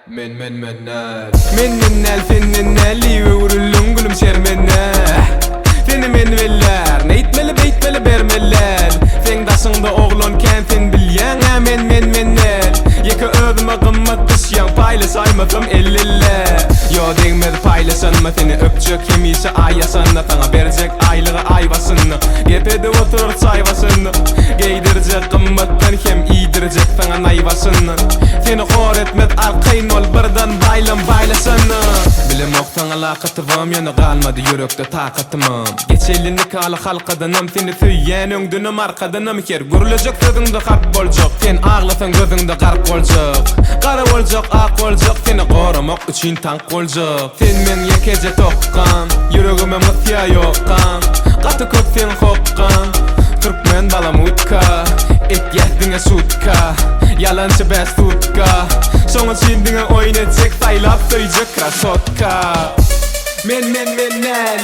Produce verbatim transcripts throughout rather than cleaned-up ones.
من من منال من منال فين منال لي وورلون قلم شير منال فين من ملار نيت مل بيت مل بير ملال فين داسında oğlun kentin bilyen من من منال yeke ödüme qımmat düşyan paylaşaymadım ellille yo degmedi paylaşanma seni öpçük kimisi ayasanna sana verecek aylığı ayvasını gepede oturur sayvasını giydirecek qımmattan hem iydirecek sana nayvasını seni hor etmed alqayn ol birdan baylam baylasını bilim oktan alaqatıvam yana qalmadı yürekte taqatımım geçelinlik alı halqadanım seni tüyyen öngdünüm arqadanım ker gürülecek sözüngde qarp boljak sen ağlatan gözüngde qarp boljak qara boljak aq boljak seni qoramak üçün tank boljak sen men yekece toqqan yüregime mıtya yoqqan qatı köp sen hoqqan Türkmen balam utka et yehdine sutka Yalancı best tutka Sonra çindine oynayacak saylap söyleyecek krasotka Men men men nel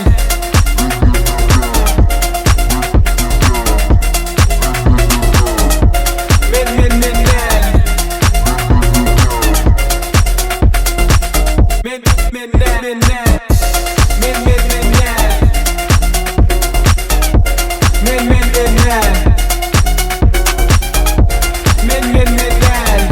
Men men men nel Men men men men nel Men men men nel Men men men nel Men men men nel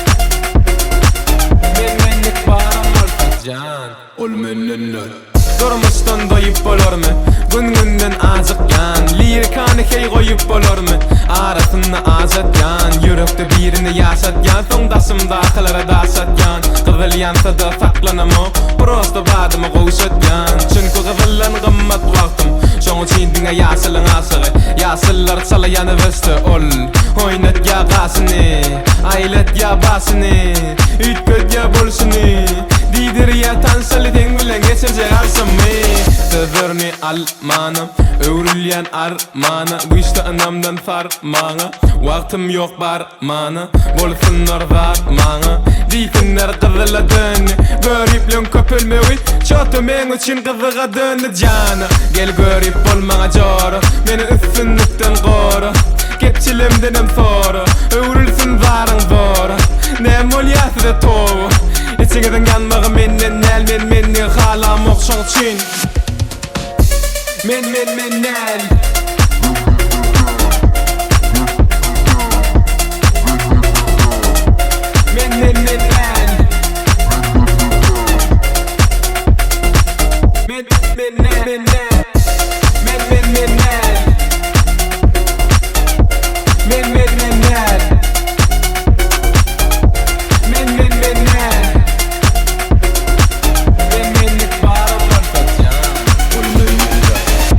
Men menlik param olacak Ol men nel Durmuştan doyup bolormu Gün günden azık yan Lirikani key koyup bolormu Arasında azat yan Yürekte birini yaşat yan Sondasımda akılara dasat yan Kızıl yansa da saklanamı Prosto badımı koşat yan Çünkü kızıllan gımmat vaktim Şoğun çindine yaşılın asırı Yaşıllar salayanı vesti ol Oynat ya qasını Aylat ya basını Ütköt ya bolsunu Didir ya tansalı tengulen geçirecek alsın mı Sözörni almanım Övrülyen armana Güçte anamdan farmana Vaktim yok barmana Bolsunlar zarmana Diysinler kızıla dönü Görüplün köpülmevi Çotu men için kızıga dönü canı Gel görüp olmana coru Beni üstünlükten koru Kepçilimdenim soru Övrülsün zarın zoru Nem ol yası da tovu İçigiden yanmağı mennen nel Men menni halam okşan çin Men men men nel Men men men nel Men men men men nel Men men men nel Men men men nel Men men men nel Men menlik param olacak Ol men nel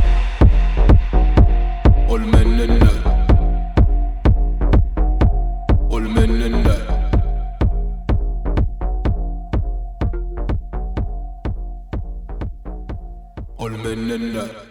Ol men nel Ol men nel Ol men nel